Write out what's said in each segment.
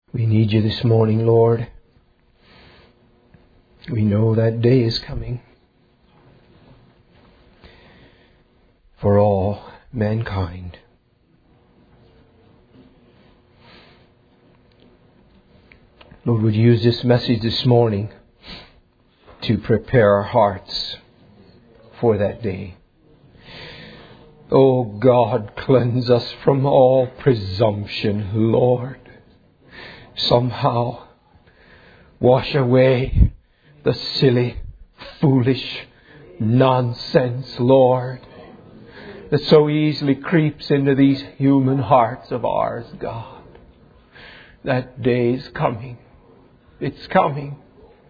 We need you this morning, Lord. We know that day is coming for all mankind. Lord, would you use this message this morning to prepare our hearts for that day. Oh God, cleanse us from all presumption, Lord. Somehow wash away the silly, foolish nonsense, Lord, that so easily creeps into these human hearts of ours, God. That day is coming. It's coming.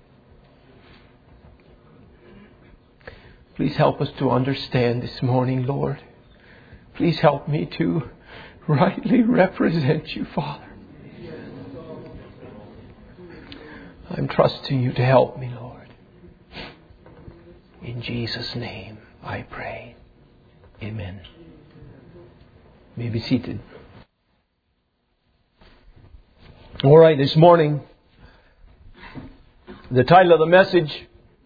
Please help us to understand this morning, Lord. Please help me to rightly represent you, Father. I'm trusting you to help me, Lord. In Jesus' name I pray. Amen. You may be seated. All right, this morning, the title of the message,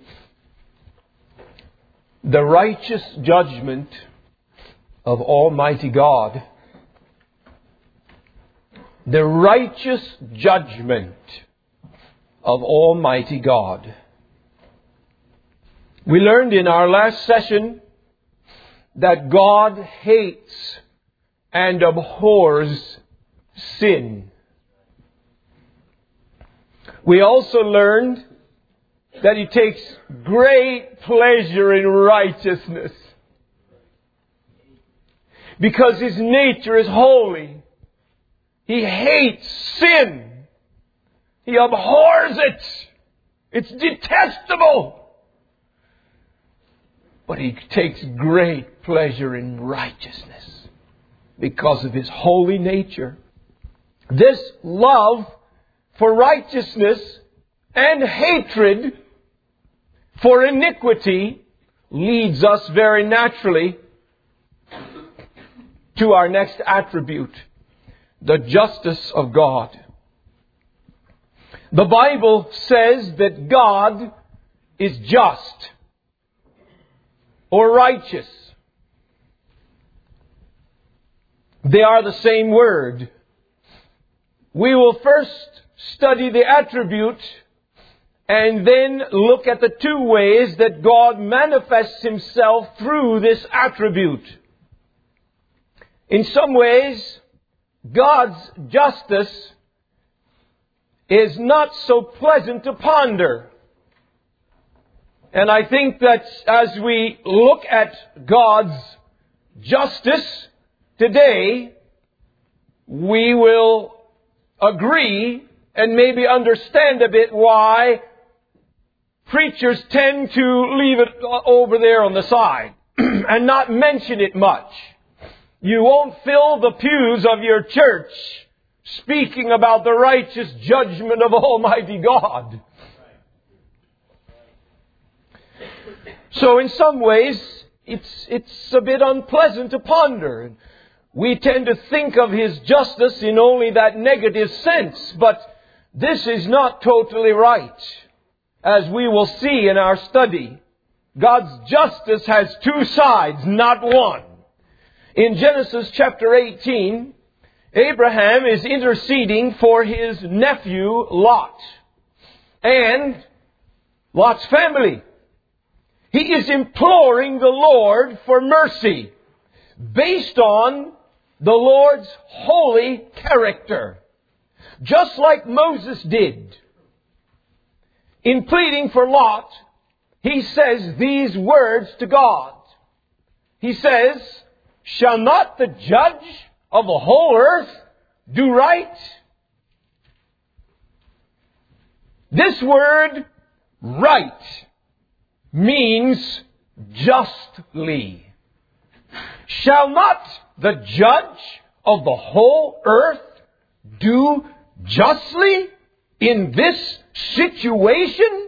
The Righteous Judgment of Almighty God. The righteous judgment of Almighty God. We learned in our last session that God hates and abhors sin. We also learned that He takes great pleasure in righteousness because His nature is holy. He hates sin. He abhors it. It's detestable. But He takes great pleasure in righteousness because of His holy nature. This love for righteousness and hatred for iniquity leads us very naturally to our next attribute, the justice of God. The Bible says that God is just or righteous. They are the same word. We will first study the attribute and then look at the two ways that God manifests Himself through this attribute. In some ways, God's justice is not so pleasant to ponder. And I think that as we look at God's justice today, we will agree and maybe understand a bit why preachers tend to leave it over there on the side and not mention it much. You won't fill the pews of your church speaking about the righteous judgment of Almighty God. So in some ways, it's a bit unpleasant to ponder. We tend to think of His justice in only that negative sense, but this is not totally right. As we will see in our study, God's justice has two sides, not one. In Genesis chapter 18, Abraham is interceding for his nephew Lot and Lot's family. He is imploring the Lord for mercy based on the Lord's holy character, just like Moses did. In pleading for Lot, he says these words to God. He says, "Shall not the judge of the whole earth do right?" This word, right, means justly. Shall not the judge of the whole earth do justly in this situation?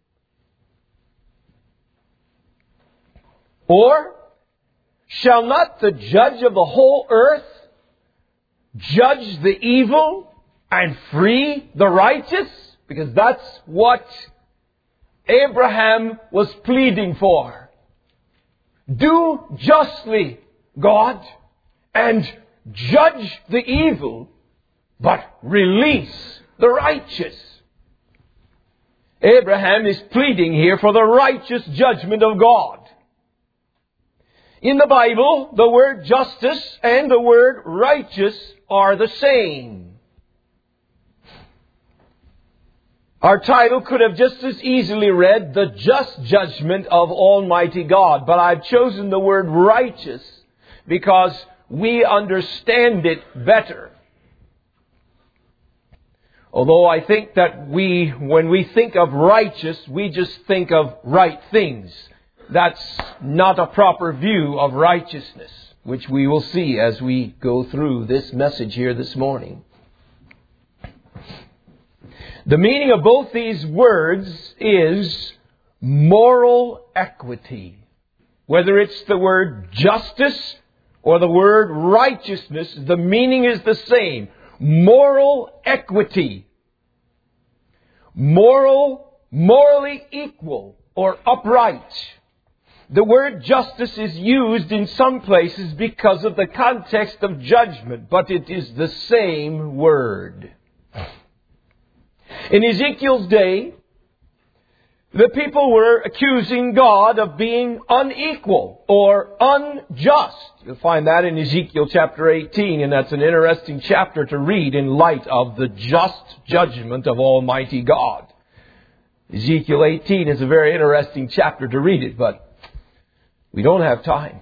Or, shall not the judge of the whole earth judge the evil and free the righteous? Because that's what Abraham was pleading for. Do justly, God, and judge the evil, but release the righteous. Abraham is pleading here for the righteous judgment of God. In the Bible, the word justice and the word righteous are the same. Our title could have just as easily read, The Just Judgment of Almighty God. But I've chosen the word righteous because we understand it better. Although I think that when we think of righteous, we just think of right things. That's not a proper view of righteousness, which we will see as we go through this message here this morning. The meaning of both these words is moral equity. Whether it's the word justice or the word righteousness, the meaning is the same. Moral equity. Morally equal or upright. The word justice is used in some places because of the context of judgment, but it is the same word. In Ezekiel's day, the people were accusing God of being unequal or unjust. You'll find that in Ezekiel chapter 18, and that's an interesting chapter to read in light of the just judgment of Almighty God. Ezekiel 18 is a very interesting chapter to read it, but we don't have time.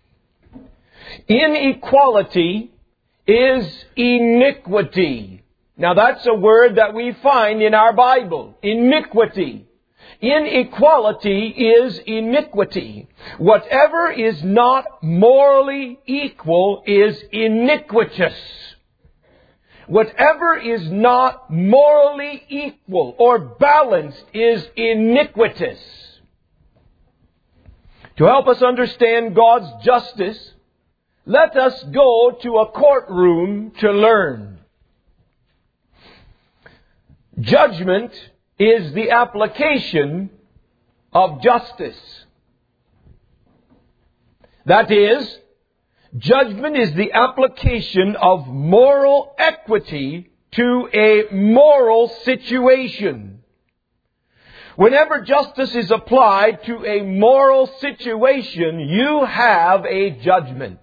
Inequality is iniquity. Now that's a word that we find in our Bible. Iniquity. Inequality is iniquity. Whatever is not morally equal is iniquitous. Whatever is not morally equal or balanced is iniquitous. To help us understand God's justice, let us go to a courtroom to learn. Judgment is the application of justice. That is, judgment is the application of moral equity to a moral situation. Whenever justice is applied to a moral situation, you have a judgment.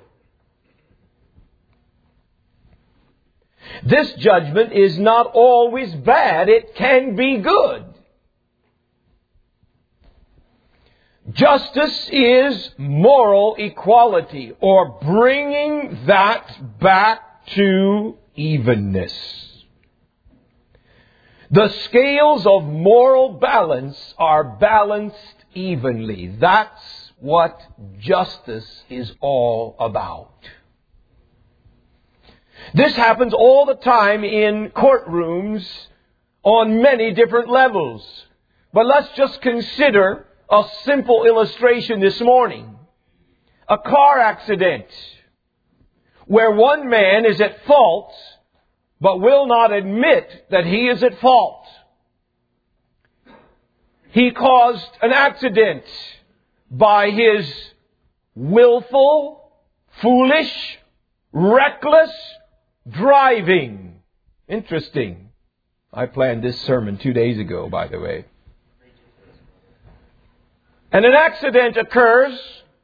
This judgment is not always bad. It can be good. Justice is moral equality, or bringing that back to evenness. The scales of moral balance are balanced evenly. That's what justice is all about. This happens all the time in courtrooms on many different levels. But let's just consider a simple illustration this morning. A car accident where one man is at fault but will not admit that he is at fault. He caused an accident by his willful, foolish, reckless driving. Interesting. I planned this sermon 2 days ago, by the way. And an accident occurs,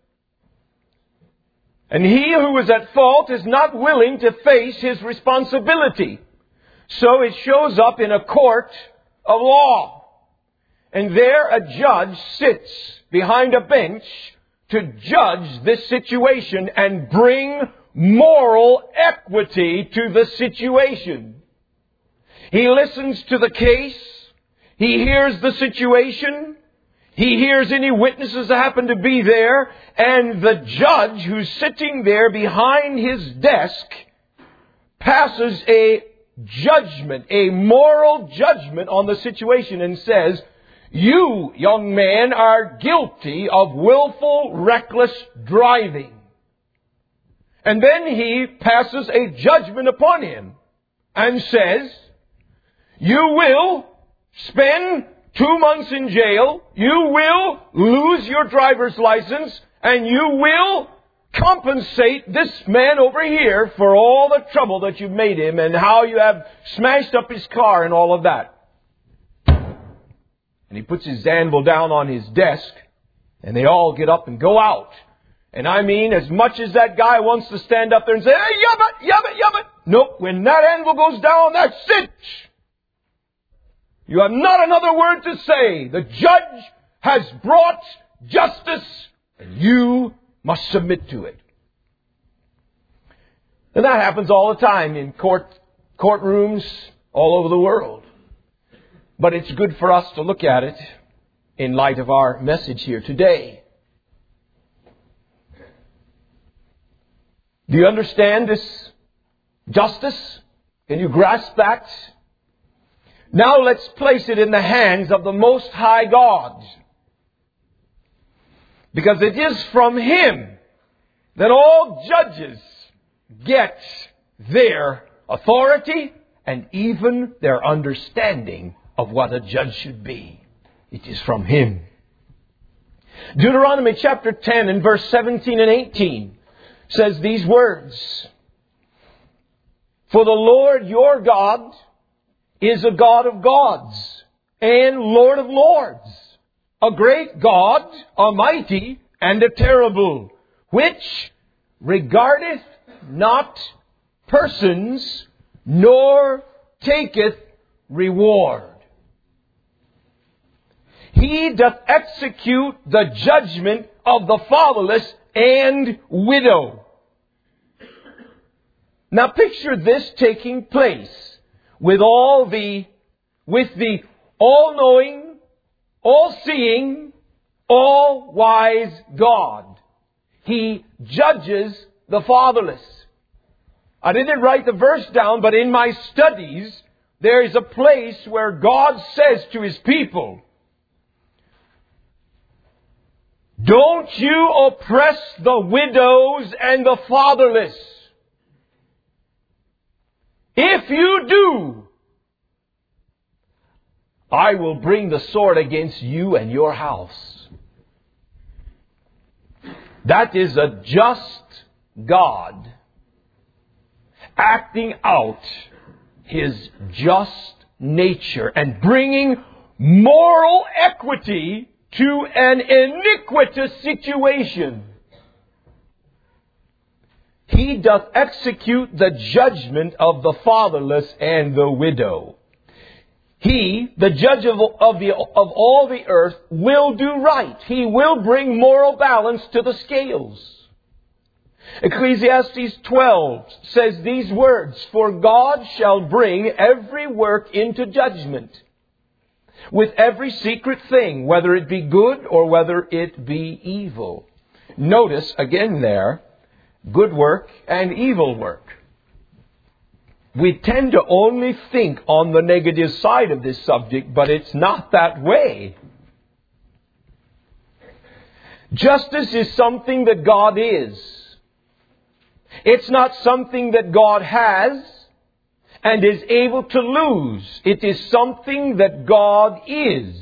and he who is at fault is not willing to face his responsibility. So it shows up in a court of law. And there a judge sits behind a bench to judge this situation and bring moral equity to the situation. He listens to the case. He hears the situation. He hears any witnesses that happen to be there. And the judge who's sitting there behind his desk passes a judgment, a moral judgment on the situation and says, "You, young man, are guilty of willful, reckless driving." And then he passes a judgment upon him. and says, you will spend 2 months in jail, you will lose your driver's license, and you will compensate this man over here for all the trouble that you've made him and how you have smashed up his car and all of that. And he puts his anvil down on his desk, and they all get up and go out. And I mean, as much as that guy wants to stand up there and say, hey, yubbit. Nope, when that anvil goes down, that's it. You have not another word to say. The judge has brought justice, and you must submit to it. And that happens all the time in courtrooms all over the world. But it's good for us to look at it in light of our message here today. Do you understand this justice? Can you grasp that? Now let's place it in the hands of the Most High God. Because it is from Him that all judges get their authority and even their understanding of what a judge should be. It is from Him. Deuteronomy chapter 10 and verse 17 and 18 says these words. For the Lord your God is a God of gods and Lord of lords, a great God, a mighty and a terrible, which regardeth not persons, nor taketh reward. He doth execute the judgment of the fatherless and widow. Now picture this taking place with the all-knowing, all-seeing, all-wise God. He judges the fatherless. I didn't write the verse down, but in my studies, there is a place where God says to His people, don't you oppress the widows and the fatherless. If you do, I will bring the sword against you and your house. That is a just God acting out His just nature and bringing moral equity to an iniquitous situation. He doth execute the judgment of the fatherless and the widow. He, the judge of all the earth, will do right. He will bring moral balance to the scales. Ecclesiastes 12 says these words, for God shall bring every work into judgment, with every secret thing, whether it be good or whether it be evil. Notice again there, good work and evil work. We tend to only think on the negative side of this subject, but it's not that way. Justice is something that God is. It's not something that God has and is able to lose. It is something that God is.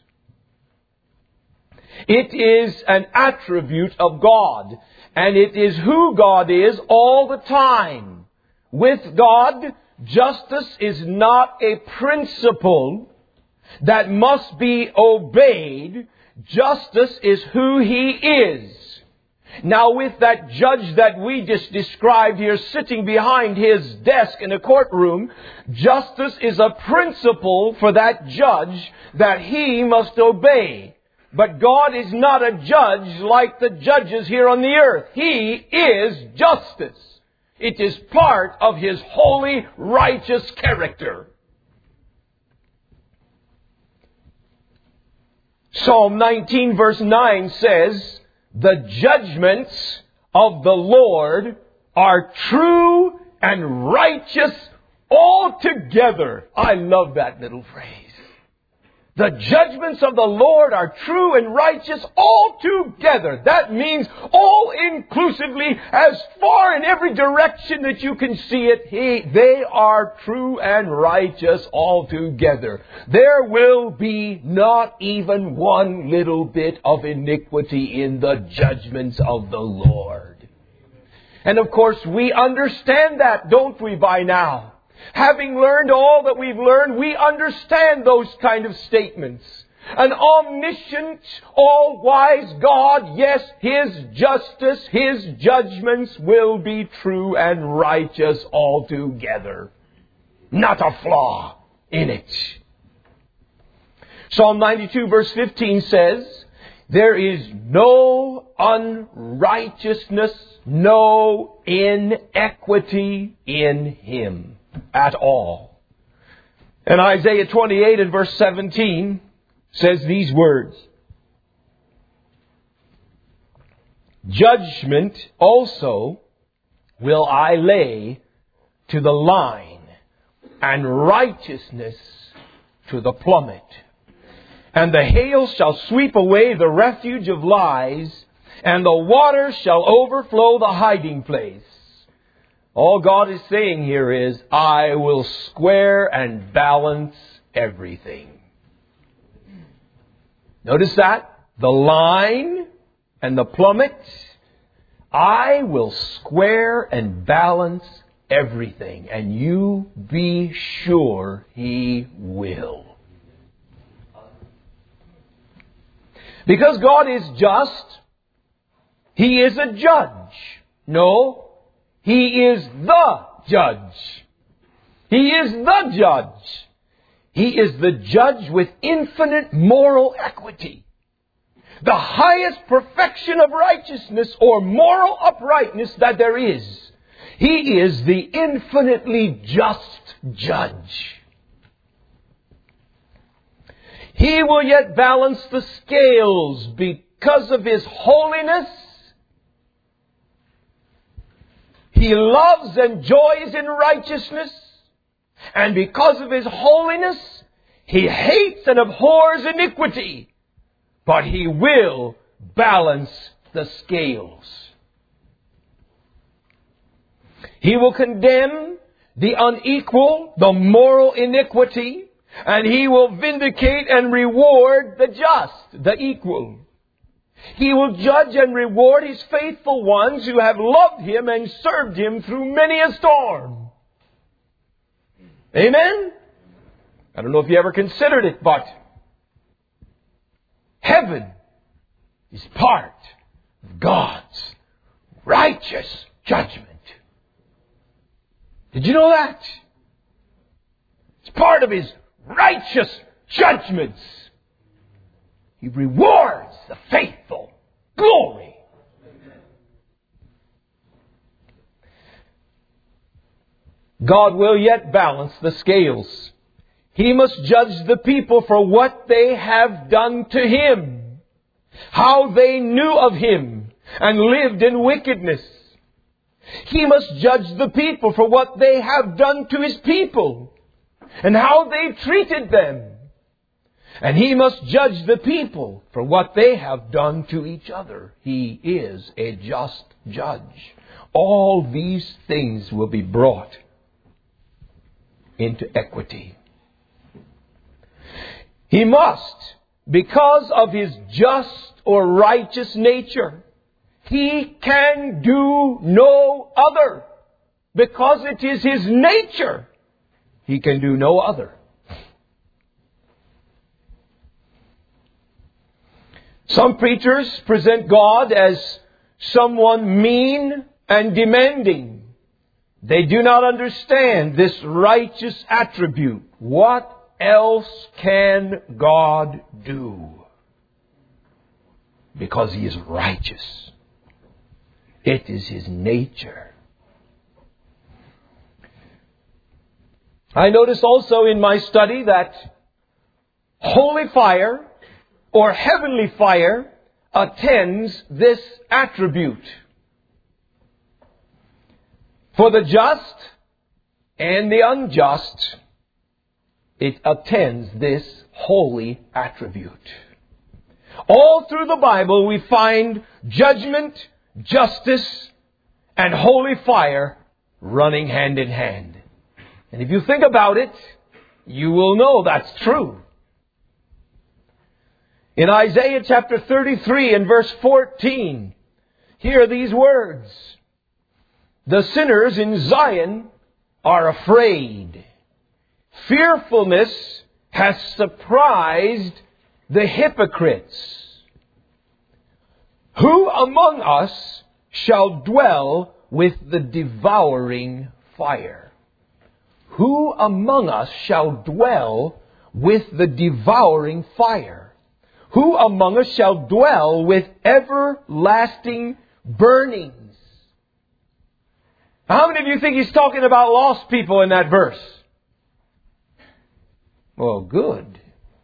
It is an attribute of God, and it is who God is all the time. With God, justice is not a principle that must be obeyed. Justice is who He is. Now with that judge that we just described here sitting behind his desk in a courtroom, justice is a principle for that judge that he must obey. But God is not a judge like the judges here on the earth. He is justice. It is part of His holy, righteous character. Psalm 19 verse 9 says, the judgments of the Lord are true and righteous altogether. I love that little phrase. The judgments of the Lord are true and righteous altogether. That means all inclusively, as far in every direction that you can see it, they are true and righteous altogether. There will be not even one little bit of iniquity in the judgments of the Lord. And of course, we understand that, don't we, by now? Having learned all that we've learned, we understand those kind of statements. An omniscient, all-wise God, yes, His justice, His judgments will be true and righteous altogether. Not a flaw in it. Psalm 92 verse 15 says, there is no unrighteousness, no inequity in Him at all. And Isaiah 28 and verse 17 says these words, judgment also will I lay to the line, and righteousness to the plummet. And the hail shall sweep away the refuge of lies, and the waters shall overflow the hiding place. All God is saying here is, I will square and balance everything. Notice that? The line and the plummet. I will square and balance everything. And you be sure He will. Because God is just, He is a judge. No. He is the judge. He is the judge. He is the judge with infinite moral equity. The highest perfection of righteousness or moral uprightness that there is. He is the infinitely just judge. He will yet balance the scales because of His holiness. He loves and joys in righteousness. And because of His holiness, He hates and abhors iniquity. But He will balance the scales. He will condemn the unequal, the moral iniquity, and He will vindicate and reward the just, the equal. He will judge and reward His faithful ones who have loved Him and served Him through many a storm. Amen? I don't know if you ever considered it, but heaven is part of God's righteous judgment. Did you know that? It's part of His righteous judgments. He rewards the faithful. Glory. God will yet balance the scales. He must judge the people for what they have done to Him, how they knew of Him and lived in wickedness. He must judge the people for what they have done to His people and how they treated them. And He must judge the people for what they have done to each other. He is a just judge. All these things will be brought into equity. He must, because of His just or righteous nature, He can do no other. Because it is His nature, He can do no other. Some preachers present God as someone mean and demanding. They do not understand this righteous attribute. What else can God do? Because He is righteous. It is His nature. I notice also in my study that holy fire or heavenly fire attends this attribute. For the just and the unjust, it attends this holy attribute. All through the Bible we find judgment, justice, and holy fire running hand in hand. And if you think about it, you will know that's true. In Isaiah chapter 33 and verse 14, hear these words. The sinners in Zion are afraid. Fearfulness has surprised the hypocrites. Who among us shall dwell with the devouring fire? Who among us shall dwell with the devouring fire? Who among us shall dwell with everlasting burnings? How many of you think he's talking about lost people in that verse? Well, good.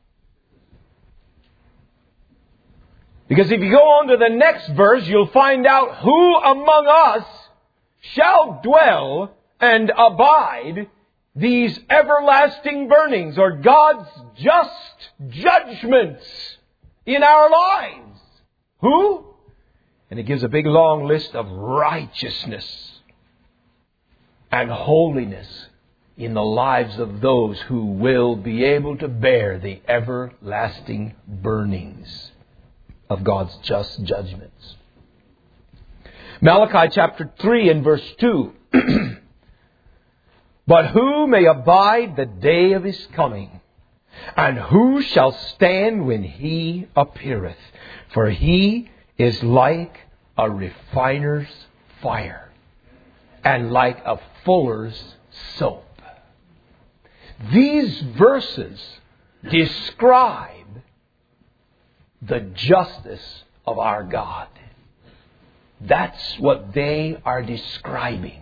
Because if you go on to the next verse, you'll find out who among us shall dwell and abide these everlasting burnings, or God's just judgments in our lives. Who? And it gives a big long list of righteousness and holiness in the lives of those who will be able to bear the everlasting burnings of God's just judgments. Malachi chapter 3 and verse 2. But who may abide the day of his coming? And who shall stand when he appeareth? For he is like a refiner's fire, and like a fuller's soap. These verses describe the justice of our God. That's what they are describing.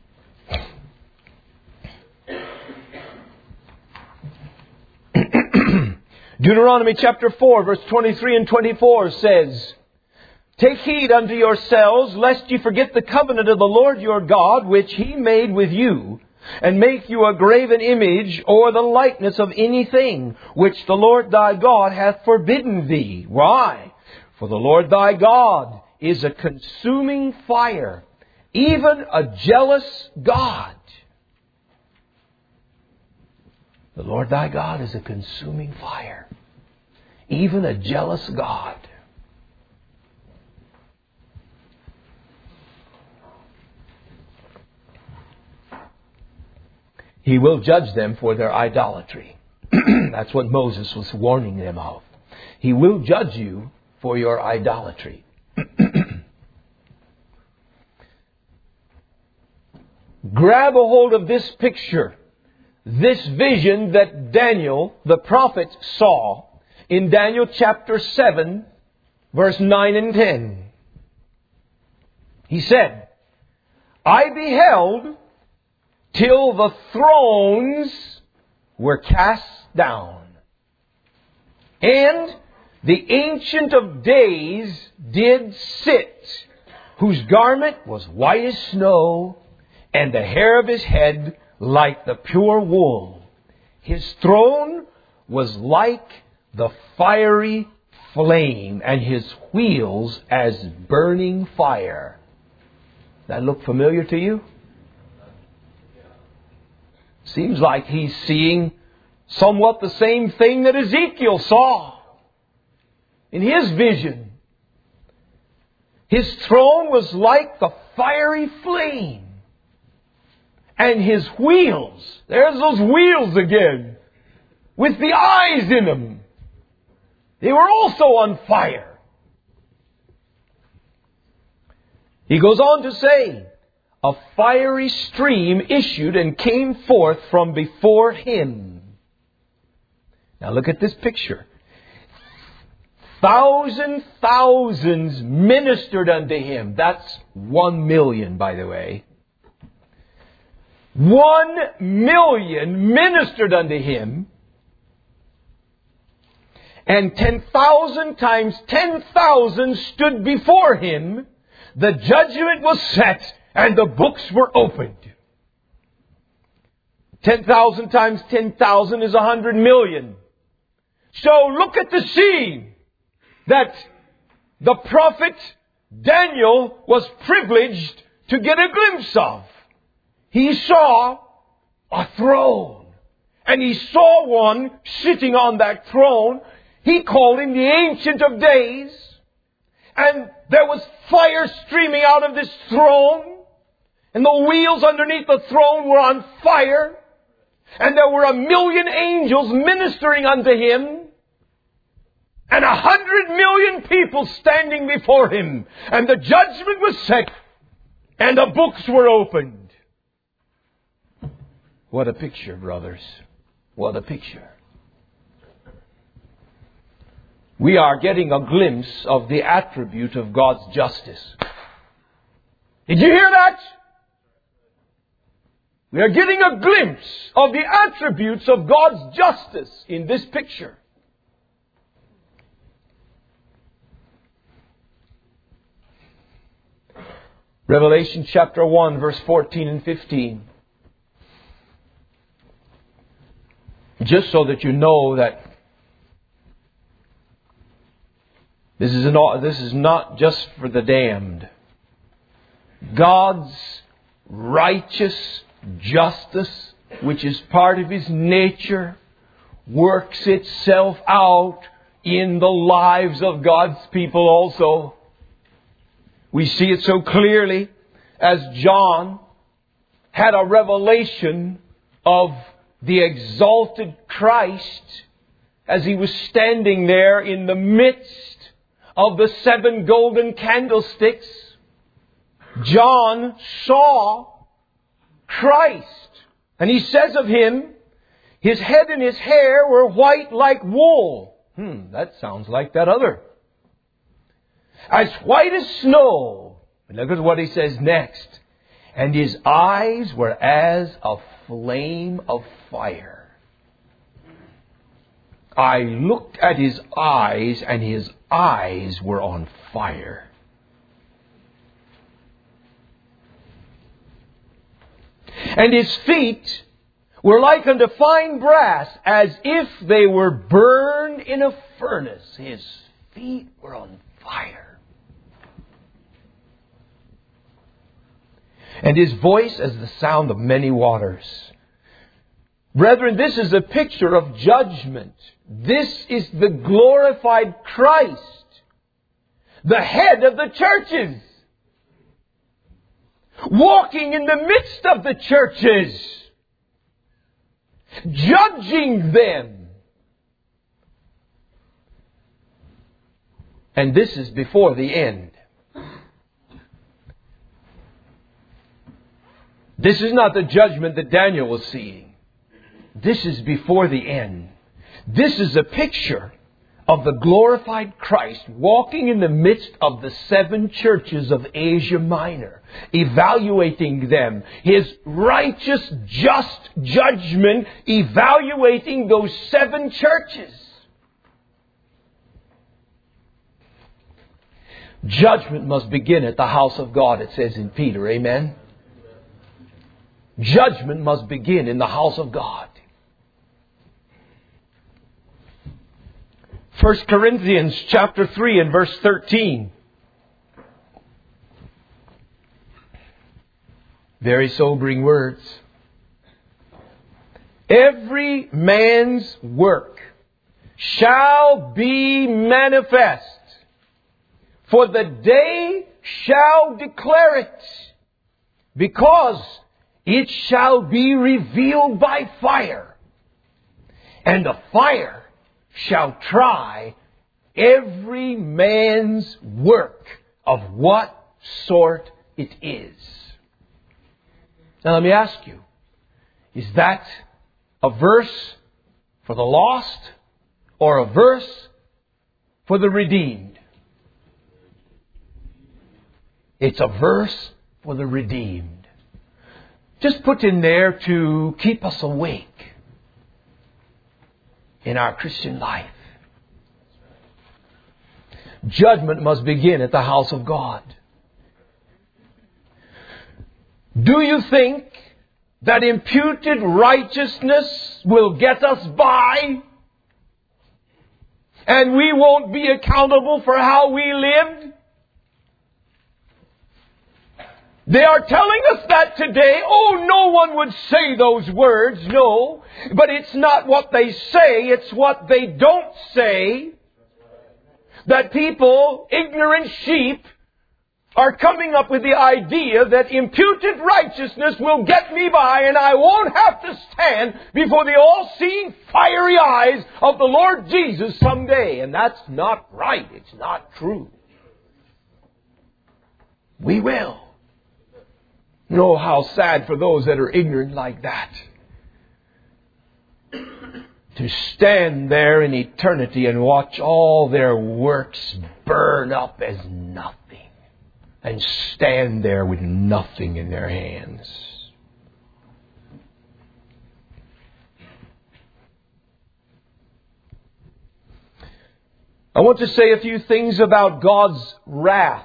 Deuteronomy chapter 4 verse 23 and 24 says, Take heed unto yourselves, lest ye forget the covenant of the Lord your God, which he made with you, and make you a graven image or the likeness of anything, which the Lord thy God hath forbidden thee. Why? For the Lord thy God is a consuming fire, even a jealous God. The Lord thy God is a consuming fire, even a jealous God. He will judge them for their idolatry. That's what Moses was warning them of. He will judge you for your idolatry. Grab a hold of this picture, this vision that Daniel, the prophet, saw in Daniel chapter 7, verse 9 and 10. He said, I beheld till the thrones were cast down, and the Ancient of Days did sit, whose garment was white as snow, and the hair of his head like the pure wool. His throne was like the fiery flame, and his wheels as burning fire. That look familiar to you? Seems like he's seeing somewhat the same thing that Ezekiel saw in his vision. His throne was like the fiery flame. And his wheels, there's those wheels again, with the eyes in them. They were also on fire. He goes on to say, a fiery stream issued and came forth from before him. Now look at this picture. Thousands ministered unto him. That's 1 million, by the way. 1 million ministered unto him. And 10,000 times 10,000 stood before him. The judgment was set, and the books were opened. 10,000 times 10,000 is 100 million. So look at the scene that the prophet Daniel was privileged to get a glimpse of. He saw a throne. And he saw one sitting on that throne. He called him the Ancient of Days. And there was fire streaming out of this throne. And the wheels underneath the throne were on fire. And there were 1,000,000 angels ministering unto him. And 100,000,000 people standing before him. And the judgment was set. And the books were opened. What a picture, brothers. What a picture. We are getting a glimpse of the attribute of God's justice. Did you hear that? We are getting a glimpse of the attributes of God's justice in this picture. Revelation chapter 1, verse 14 and 15. Just so that you know that this is not just for the damned. God's righteous justice, which is part of His nature, works itself out in the lives of God's people also. We see it so clearly as John had a revelation of the exalted Christ as He was standing there in the midst of the 7 golden candlesticks. John saw Christ. And he says of Him, His head and His hair were white like wool. That sounds like that other. As white as snow. And look at what he says next. And His eyes were as a flame of fire. I looked at His eyes, and His eyes were on fire. And His feet were like unto fine brass, as if they were burned in a furnace. His feet were on fire. And His voice as the sound of many waters. Brethren, this is a picture of judgment. This is the glorified Christ, the head of the churches, walking in the midst of the churches, judging them. And this is before the end. This is not the judgment that Daniel was seeing. This is before the end. This is a picture of the glorified Christ walking in the midst of the 7 churches of Asia Minor, evaluating them. His righteous, just judgment, evaluating those 7 churches. Judgment must begin at the house of God, it says in Peter. Amen? Judgment must begin in the house of God. 1 Corinthians chapter 3 and verse 13. Very sobering words. Every man's work shall be manifest, for the day shall declare it, because it shall be revealed by fire, and the fire shall try every man's work of what sort it is. Now let me ask you, is that a verse for the lost or a verse for the redeemed? It's a verse for the redeemed. Just put in there to keep us awake in our Christian life. Judgment must begin at the house of God. Do you think that imputed righteousness will get us by? and we won't be accountable for how we lived? They are telling us that today. Oh, no one would say those words, no. But it's not what they say, it's what they don't say. That people, ignorant sheep, are coming up with the idea that imputed righteousness will get me by and I won't have to stand before the all-seeing fiery eyes of the Lord Jesus someday. And that's not right. It's not true. We will. Oh, how sad for those that are ignorant like that. To stand there in eternity and watch all their works burn up as nothing. And stand there with nothing in their hands. I want to say a few things about God's wrath.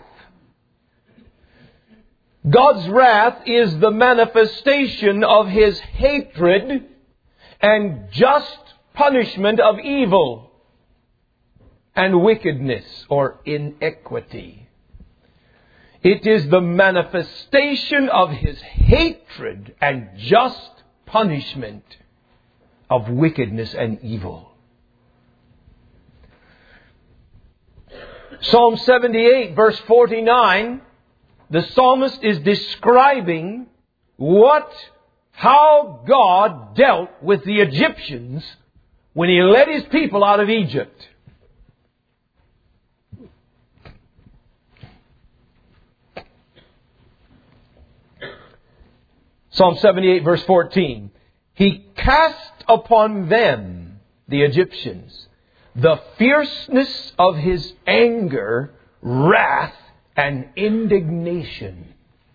God's wrath is the manifestation of His hatred and just punishment of evil and wickedness or iniquity. It is the manifestation of His hatred and just punishment of wickedness and evil. Psalm 78 verse 49, the psalmist is describing how God dealt with the Egyptians when He led His people out of Egypt. Psalm 78 verse 14. He cast upon them, the Egyptians, the fierceness of His anger, wrath, and indignation,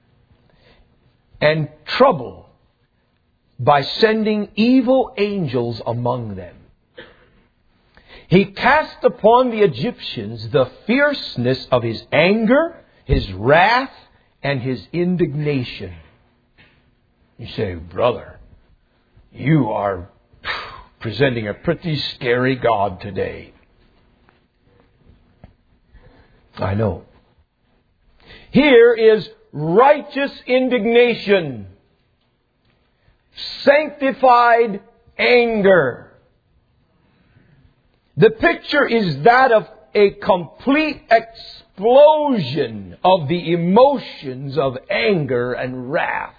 and trouble by sending evil angels among them. He cast upon the Egyptians the fierceness of His anger, His wrath, and His indignation. You say, brother, you are presenting a pretty scary God today. I know. Here is righteous indignation, sanctified anger. The picture is that of a complete explosion of the emotions of anger and wrath.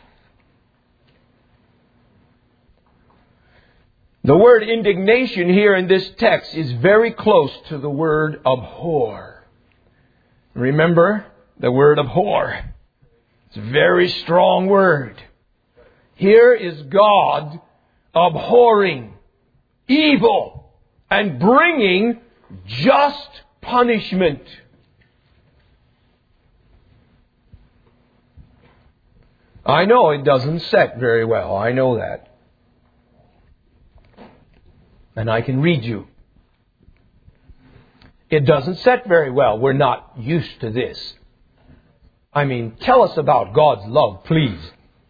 The word indignation here in this text is very close to the word abhor. Remember the word abhor. It's a very strong word. Here is God abhorring evil and bringing just punishment. I know it doesn't set very well. I know that. And I can read you. It doesn't set very well. We're not used to this. I mean, tell us about God's love, please.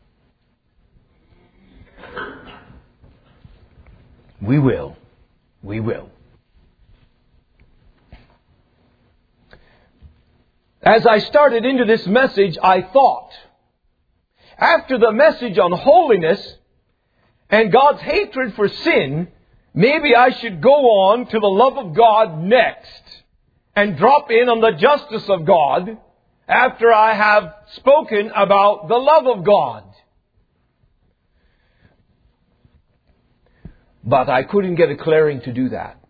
We will. We will. As I started into this message, I thought, after the message on holiness and God's hatred for sin, maybe I should go on to the love of God next and drop in on the justice of God after I have spoken about the love of God. But I couldn't get a clearing to do that.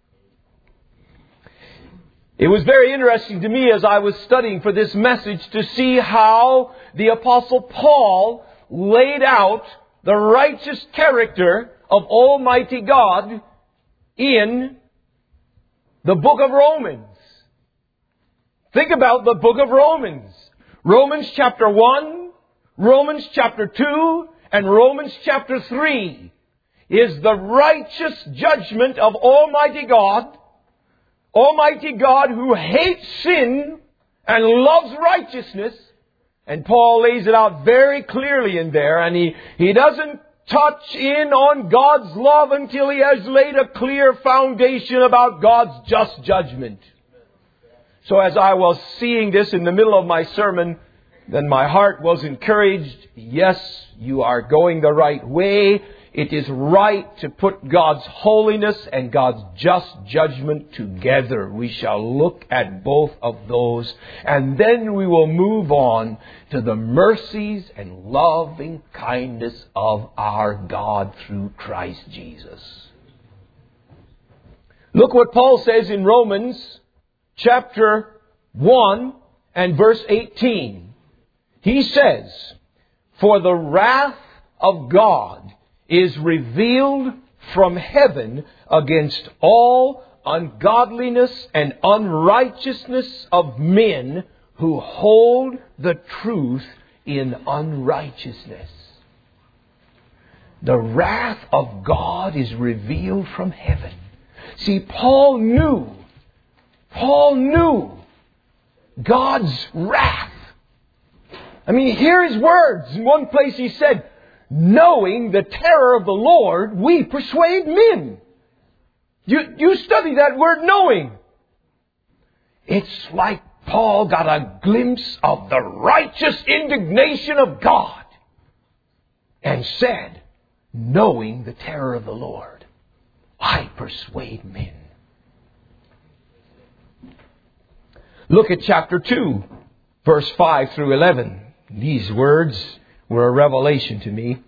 It was very interesting to me as I was studying for this message to see how the Apostle Paul laid out the righteous character of Almighty God in the book of Romans. Think about the book of Romans. Romans chapter 1, Romans chapter 2, and Romans chapter 3 is the righteous judgment of Almighty God. Almighty God who hates sin and loves righteousness. And Paul lays it out very clearly in there, and he doesn't touch in on God's love until he has laid a clear foundation about God's just judgment. So as I was seeing this in the middle of my sermon, then my heart was encouraged. Yes, you are going the right way. It is right to put God's holiness and God's just judgment together. We shall look at both of those, and then we will move on to the mercies and loving kindness of our God through Christ Jesus. Look what Paul says in Romans chapter 1 and verse 18. He says, "For the wrath of God is revealed from heaven against all ungodliness and unrighteousness of men who hold the truth in unrighteousness." The wrath of God is revealed from heaven. See, Paul knew God's wrath. I mean, hear his words. In one place he said, "Knowing the terror of the Lord, we persuade men." You study that word, knowing. It's like Paul got a glimpse of the righteous indignation of God and said, "Knowing the terror of the Lord, I persuade men." Look at chapter 2, verse 5 through 11. These words were a revelation to me.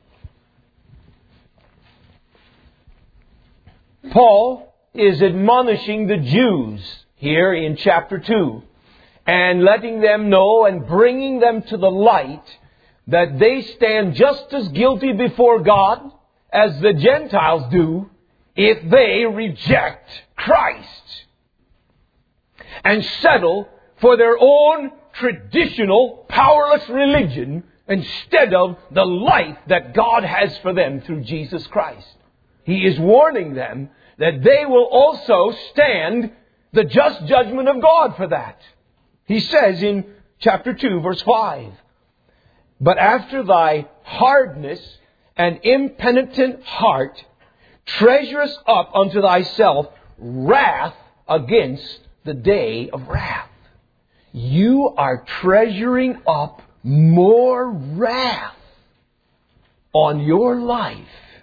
Paul is admonishing the Jews here in chapter 2 and letting them know and bringing them to the light that they stand just as guilty before God as the Gentiles do if they reject Christ and settle for their own traditional, powerless religion instead of the life that God has for them through Jesus Christ. He is warning them that they will also stand the just judgment of God for that. He says in chapter 2, verse 5, "But after thy hardness and impenitent heart treasurest up unto thyself wrath against the day of wrath." You are treasuring up more wrath on your life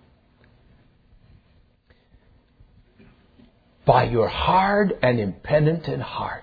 by your hard and impenitent heart.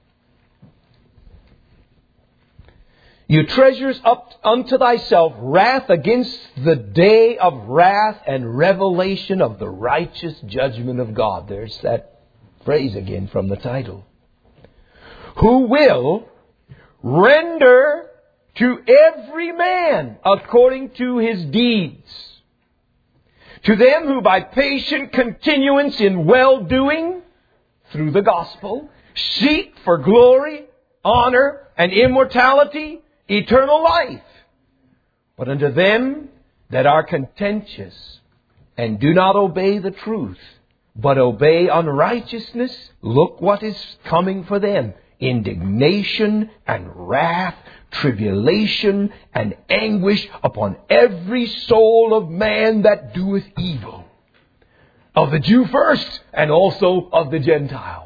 You treasures up unto thyself wrath against the day of wrath and revelation of the righteous judgment of God. There's that phrase again from the title. "Who will render to every man according to his deeds. To them who by patient continuance in well-doing through the gospel seek for glory, honor, and immortality, eternal life. But unto them that are contentious and do not obey the truth, but obey unrighteousness, look what is coming for them. Indignation and wrath, tribulation and anguish upon every soul of man that doeth evil, of the Jew first and also of the Gentile."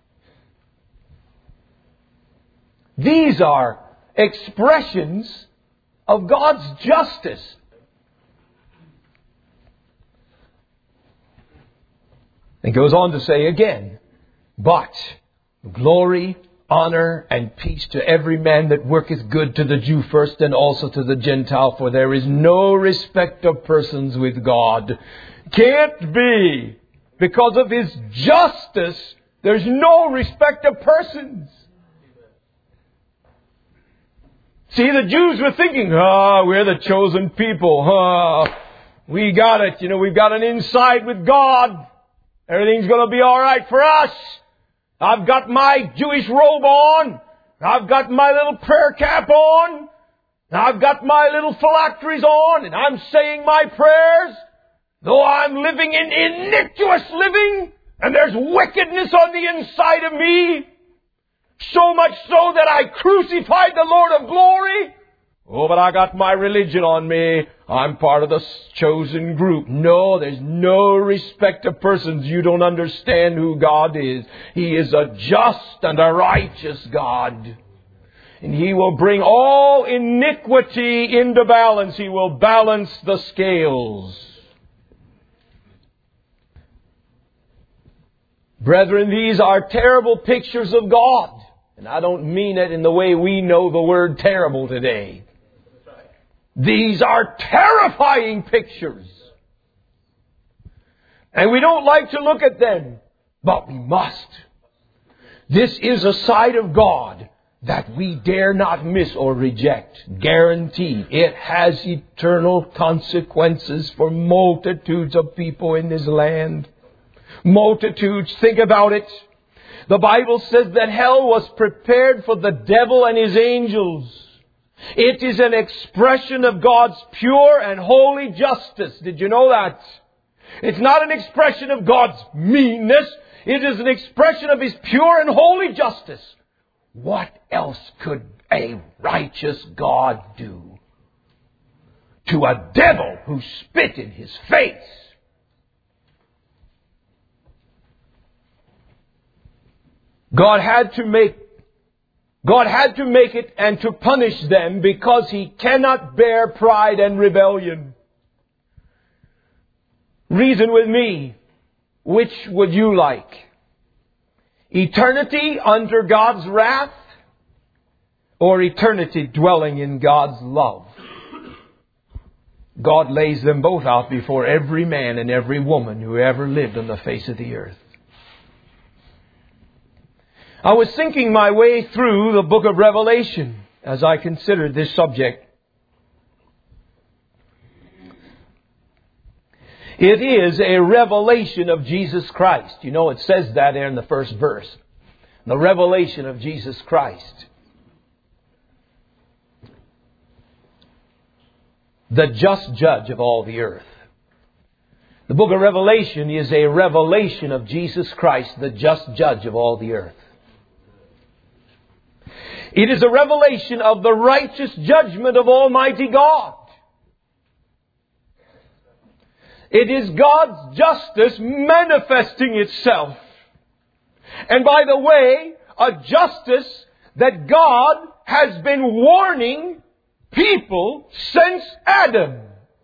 These are expressions of God's justice. And goes on to say again, "But glory, honor, and peace to every man that worketh good, to the Jew first and also to the Gentile, for there is no respect of persons with God." Can't be. Because of His justice, there's no respect of persons. See, the Jews were thinking, we're the chosen people. We got it. We've got an inside with God. Everything's going to be all right for us. I've got my Jewish robe on. I've got my little prayer cap on. I've got my little phylacteries on. And I'm saying my prayers. Though I'm living in iniquitous living. And there's wickedness on the inside of me. So much so that I crucified the Lord of glory. Oh, but I got my religion on me. I'm part of the chosen group. No, there's no respect of persons. You don't understand who God is. He is a just and a righteous God. And He will bring all iniquity into balance. He will balance the scales. Brethren, these are terrible pictures of God. And I don't mean it in the way we know the word terrible today. These are terrifying pictures. And we don't like to look at them, but we must. This is a side of God that we dare not miss or reject. Guaranteed. It has eternal consequences for multitudes of people in this land. Multitudes. Think about it. The Bible says that hell was prepared for the devil and his angels. It is an expression of God's pure and holy justice. Did you know that? It's not an expression of God's meanness. It is an expression of His pure and holy justice. What else could a righteous God do to a devil who spit in His face? God had to make it and to punish them because He cannot bear pride and rebellion. Reason with me. Which would you like? Eternity under God's wrath or eternity dwelling in God's love? God lays them both out before every man and every woman who ever lived on the face of the earth. I was thinking my way through the book of Revelation as I considered this subject. It is a revelation of Jesus Christ. You know, it says that there in the first verse. The revelation of Jesus Christ. The just judge of all the earth. The book of Revelation is a revelation of Jesus Christ, the just judge of all the earth. It is a revelation of the righteous judgment of Almighty God. It is God's justice manifesting itself. And by the way, a justice that God has been warning people since Adam.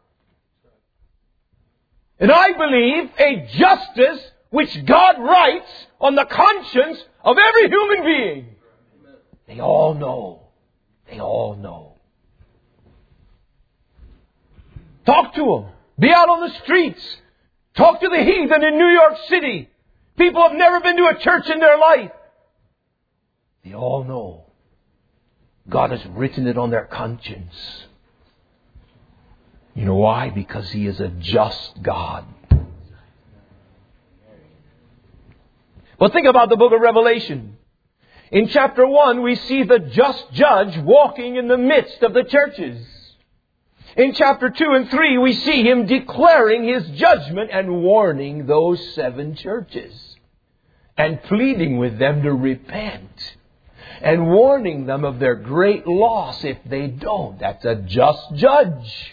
And I believe a justice which God writes on the conscience of every human being. They all know. They all know. Talk to them. Be out on the streets. Talk to the heathen in New York City. People have never been to a church in their life. They all know. God has written it on their conscience. You know why? Because He is a just God. Well, think about the book of Revelation. In chapter 1, we see the just judge walking in the midst of the churches. In chapter 2 and 3, we see Him declaring His judgment and warning those 7 churches. And pleading with them to repent. And warning them of their great loss if they don't. That's a just judge.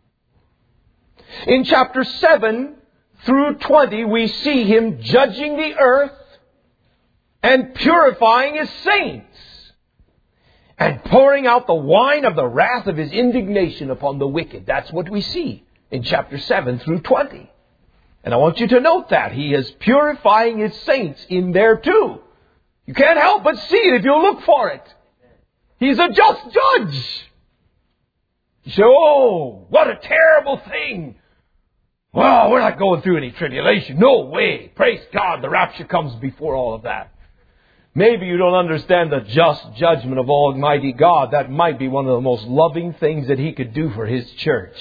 In chapter 7 through 20, we see Him judging the earth and purifying His saints. And pouring out the wine of the wrath of His indignation upon the wicked. That's what we see in chapter 7 through 20. And I want you to note that. He is purifying His saints in there too. You can't help but see it if you look for it. He's a just judge. You say, oh, what a terrible thing. Well, we're not going through any tribulation. No way. Praise God, the rapture comes before all of that. Maybe you don't understand the just judgment of Almighty God. That might be one of the most loving things that He could do for His church.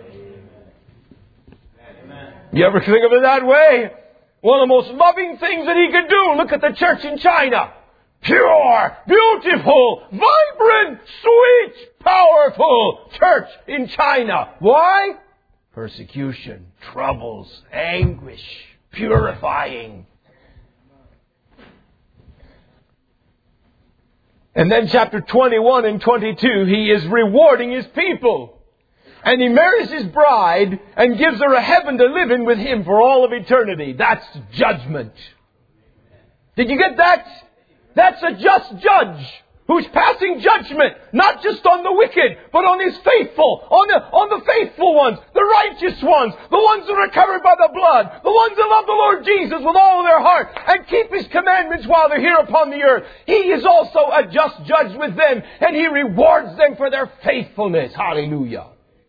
Amen. You ever think of it that way? One of the most loving things that He could do. Look at the church in China. Pure, beautiful, vibrant, sweet, powerful church in China. Why? Persecution, troubles, anguish, purifying. And then chapter 21 and 22, He is rewarding His people. And He marries His bride and gives her a heaven to live in with Him for all of eternity. That's judgment. Did you get that? That's a just judge who's passing judgment, not just on the wicked, but on His faithful, on the faithful ones, the righteous ones, the ones that are covered by the blood, the ones that love the Lord Jesus with all their heart and keep His commandments while they're here upon the earth. He is also a just judge with them, and He rewards them for their faithfulness. Hallelujah.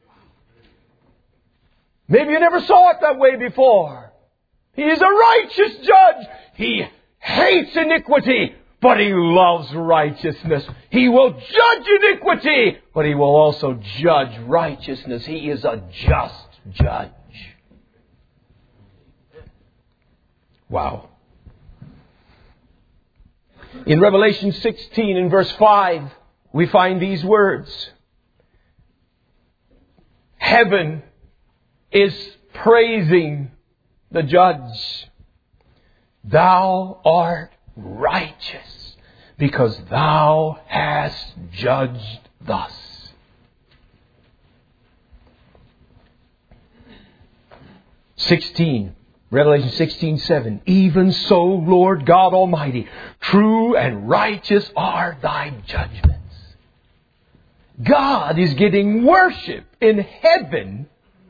Maybe you never saw it that way before. He is a righteous judge. He hates iniquity, but He loves righteousness. He will judge iniquity, but He will also judge righteousness. He is a just judge. Wow. In Revelation 16 in verse 5, we find these words. Heaven is praising the judge. Thou art righteous, because thou hast judged thus. Revelation 16:7. Even so, Lord God Almighty, true and righteous are thy judgments. God is getting worship in heaven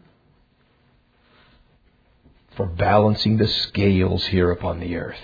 for balancing the scales here upon the earth.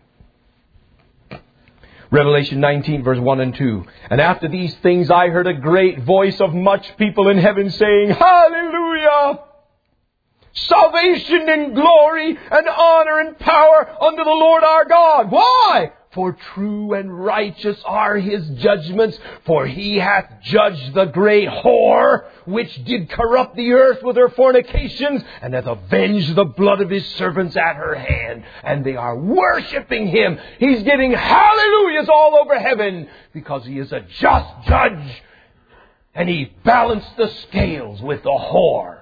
Revelation 19 verse 1 and 2. And after these things I heard a great voice of much people in heaven saying, Hallelujah! Salvation and glory and honor and power unto the Lord our God. Why? For true and righteous are His judgments, for He hath judged the great whore, which did corrupt the earth with her fornications, and hath avenged the blood of His servants at her hand. And they are worshiping Him. He's getting hallelujahs all over heaven, because He is a just judge. And He balanced the scales with the whore.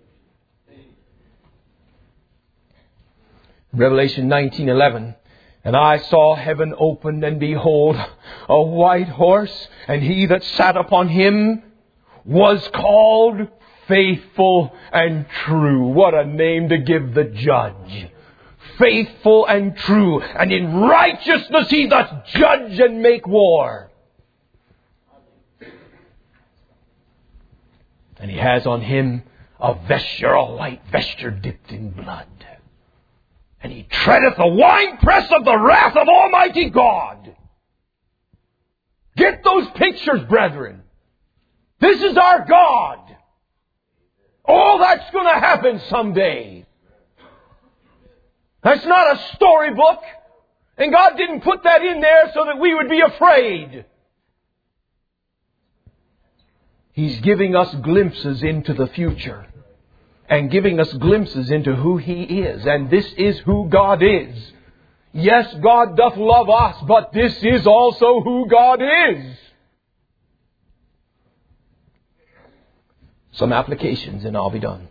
Revelation 19:11. And I saw heaven opened, and behold, a white horse, and he that sat upon him was called Faithful and True. What a name to give the judge. Faithful and true. And in righteousness He doth judge and make war. And He has on Him a vesture, a white vesture dipped in blood. And He treadeth the winepress of the wrath of Almighty God. Get those pictures, brethren. This is our God. All that's going to happen someday. That's not a storybook. And God didn't put that in there so that we would be afraid. He's giving us glimpses into the future. And giving us glimpses into who He is. And this is who God is. Yes, God doth love us, but this is also who God is. Some applications and I'll be done.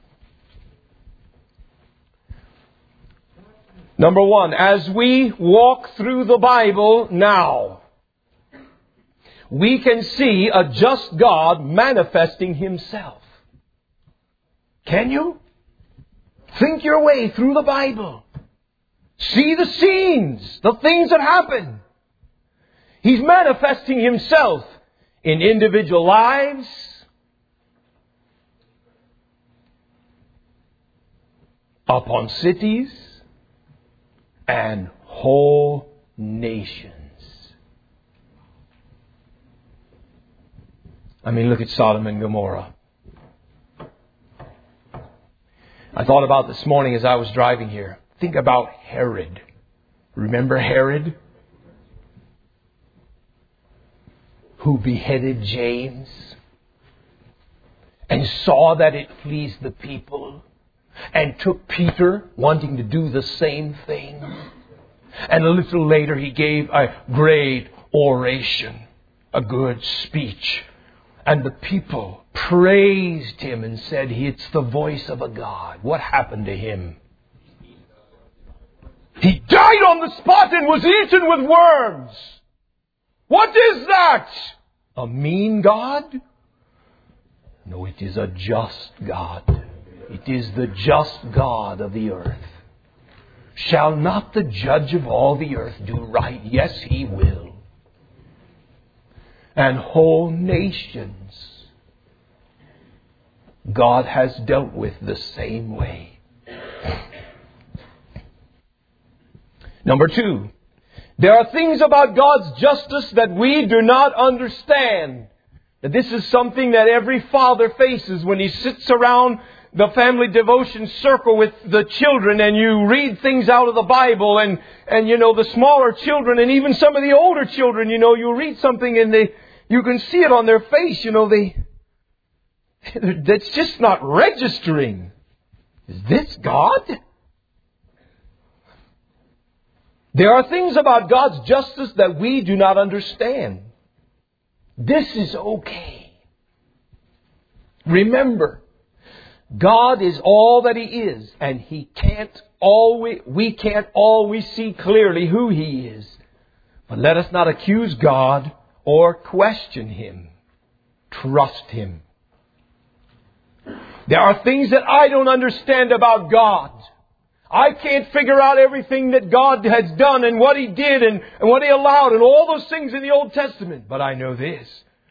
Number one, as we walk through the Bible now, we can see a just God manifesting Himself. Can you? Think your way through the Bible. See the scenes, the things that happen. He's manifesting Himself in individual lives, upon cities, and whole nations. I mean, look at Sodom and Gomorrah. I thought about this morning as I was driving here. Think about Herod. Remember Herod? Who beheaded James and saw that it pleased the people and took Peter wanting to do the same thing. And a little later he gave a great oration, a good speech. And the people praised him and said, it's the voice of a God. What happened to him? He died on the spot and was eaten with worms. What is that? A mean God? No, it is a just God. It is the just God of the earth. Shall not the judge of all the earth do right? Yes, He will. And whole nations God has dealt with the same way. Number 2, there are things about God's justice that we do not understand. This is something that every father faces when he sits around the family devotion circle with the children and you read things out of the Bible and the smaller children and even some of the older children, you read something and you can see it on their face, that's just not registering. Is this God? There are things about God's justice that we do not understand. This is okay. Remember, God is all that He is, and we can't always see clearly who He is. But let us not accuse God or question Him. Trust Him. There are things that I don't understand about God. I can't figure out everything that God has done and what He did and what He allowed and all those things in the Old Testament. But I know this.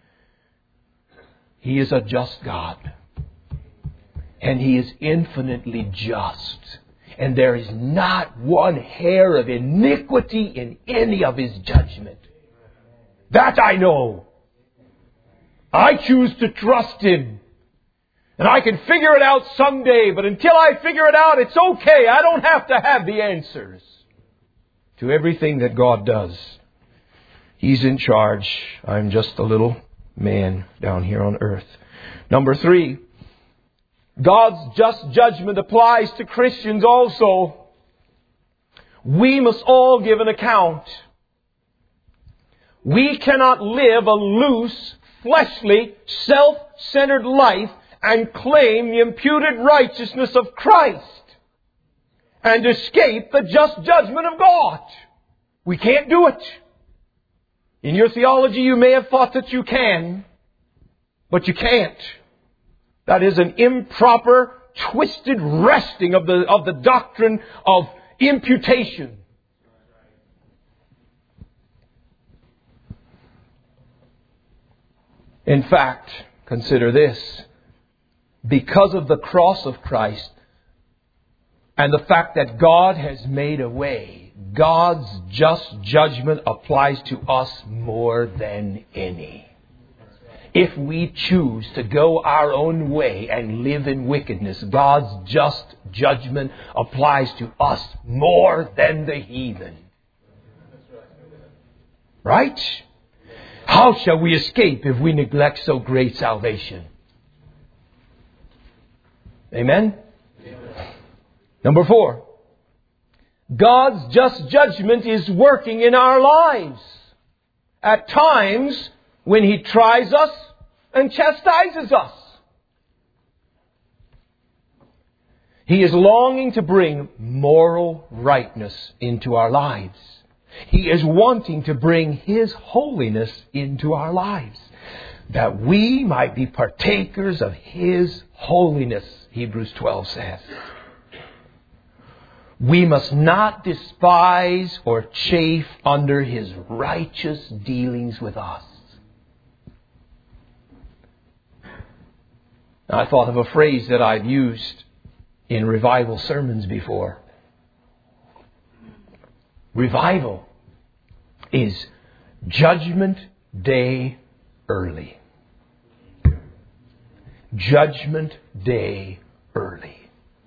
He is a just God. And He is infinitely just. And there is not one hair of iniquity in any of His judgment. That I know. I choose to trust Him. And I can figure it out someday, but until I figure it out, it's okay. I don't have to have the answers to everything that God does. He's in charge. I'm just a little man down here on earth. Number 3, God's just judgment applies to Christians also. We must all give an account. We cannot live a loose, fleshly, self-centered life and claim the imputed righteousness of Christ and escape the just judgment of God. We can't do it. In your theology, you may have thought that you can, but you can't. That is an improper, twisted wresting of the doctrine of imputation. In fact, consider this. Because of the cross of Christ and the fact that God has made a way, God's just judgment applies to us more than any. If we choose to go our own way and live in wickedness, God's just judgment applies to us more than the heathen. Right? How shall we escape if we neglect so great salvation? Amen? Number 4. God's just judgment is working in our lives. At times when He tries us and chastises us. He is longing to bring moral rightness into our lives. He is wanting to bring His holiness into our lives, that we might be partakers of His holiness, Hebrews 12 says. We must not despise or chafe under His righteous dealings with us. Now, I thought of a phrase that I've used in revival sermons before. Revival is Judgment Day early. Judgment Day early.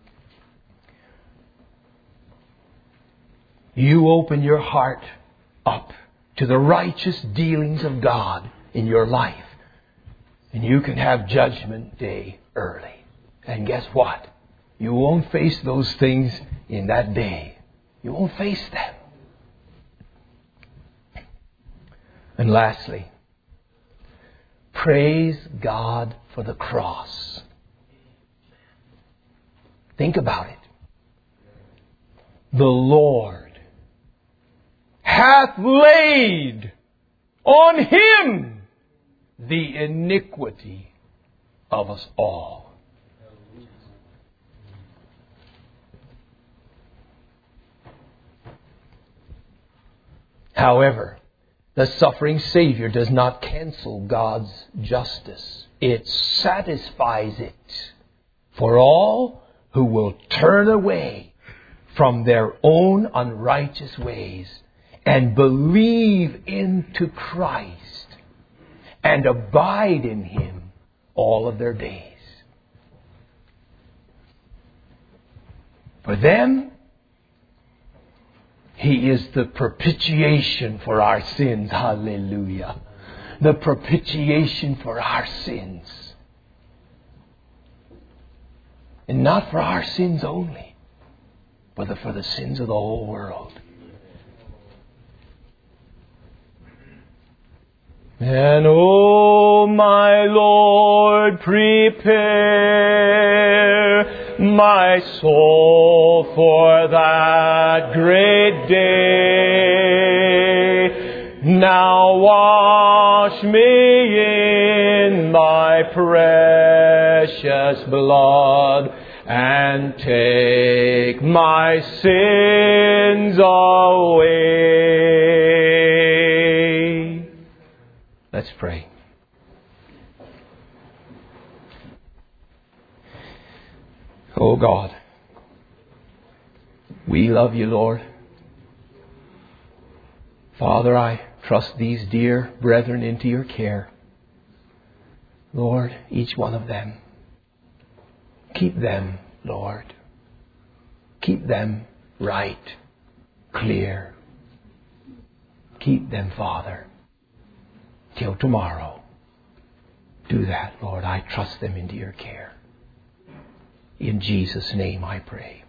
You open your heart up to the righteous dealings of God in your life, and you can have Judgment Day early. And guess what? You won't face those things in that day. You won't face them. And lastly, praise God for the cross. Think about it. The Lord hath laid on Him the iniquity of us all. However, the suffering Savior does not cancel God's justice. It satisfies it for all who will turn away from their own unrighteous ways and believe into Christ and abide in Him all of their days. For them, He is the propitiation for our sins. Hallelujah. The propitiation for our sins. And not for our sins only, but for the sins of the whole world. And O my Lord, prepare my soul for that great day. Now wash me in Thy precious blood and take my sins away. Let's pray. Oh God, we love You, Lord. Father, I trust these dear brethren into Your care. Lord, each one of them. Keep them, Lord. Keep them right, clear. Keep them, Father, till tomorrow. Do that, Lord. I trust them into Your care. In Jesus' name I pray.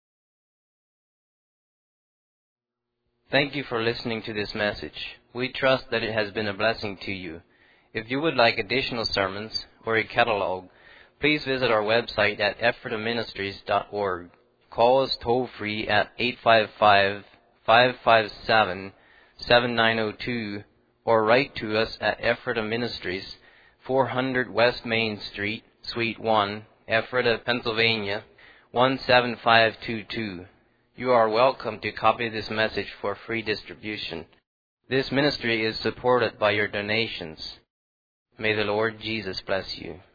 Thank you for listening to this message. We trust that it has been a blessing to you. If you would like additional sermons or a catalog, please visit our website at ephrataministries.org. Call us toll-free at 855-557-7902 or write to us at Ephrata Ministries, 400 West Main Street, Suite 1, Ephrata, Pennsylvania, 17522. You are welcome to copy this message for free distribution. This ministry is supported by your donations. May the Lord Jesus bless you.